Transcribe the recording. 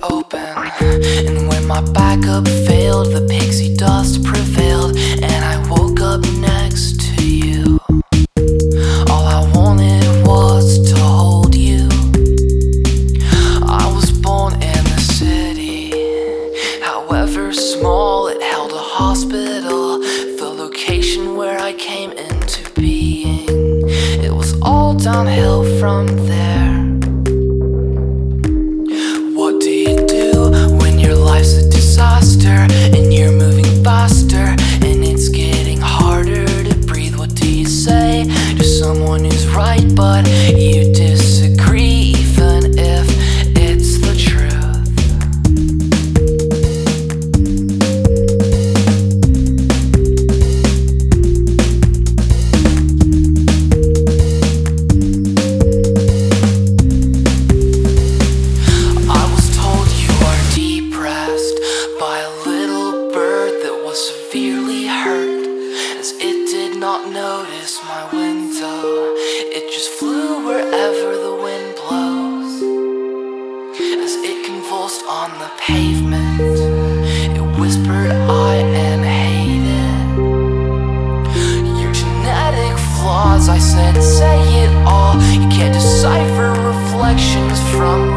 open. And when my backup failed, the pixie dust prevailed, and I woke up next to you. All I wanted was to hold you. I was born in the city, however small, it held a hospital, the location where I came into being. It was all downhill from there. What do you do when your life's a disaster and you're moving faster and it's getting harder to breathe? What do you say to someone who's right but you disagree, even if it's the truth? I was told you are depressed by a little bird that was severely hurt, as it did not notice my window. It just flew wherever the wind blows. As it convulsed on the pavement, it whispered, I am hated. Your genetic flaws, I said, say it all. You can't decipher reflections from